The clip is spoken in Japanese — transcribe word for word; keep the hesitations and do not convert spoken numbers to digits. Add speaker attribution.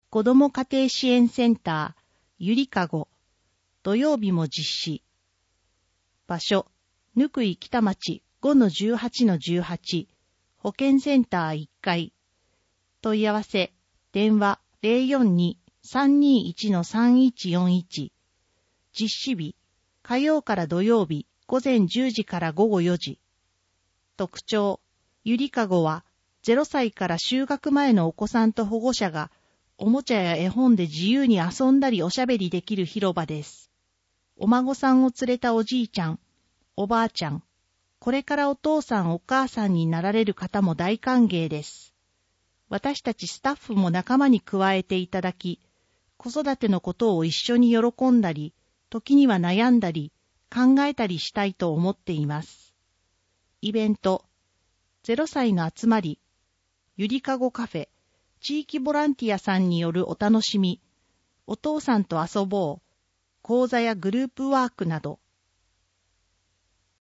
Speaker 1: 子ども家庭支援センターゆりかご土曜日も実施。場所ぬくい北町 ごのじゅうはちのじゅうはち 保健センターいっかい。問い合わせ電話 ゼロよんに さんにいち さんいちよんいち。実施日火曜から土曜日午前じゅうじから午後よじ。特徴ゆりかごはゼロさいから就学前のお子さんと保護者がおもちゃや絵本で自由に遊んだりおしゃべりできる広場です。お孫さんを連れたおじいちゃん、おばあちゃん、これからお父さんお母さんになられる方も大歓迎です。私たちスタッフも仲間に加えていただき、子育てのことを一緒に喜んだり、時には悩んだり、考えたりしたいと思っています。イベント、ゼロさいの集まり、ゆりかごカフェ、地域ボランティアさんによるお楽しみ、お父さんと遊ぼう、講座やグループワークなど、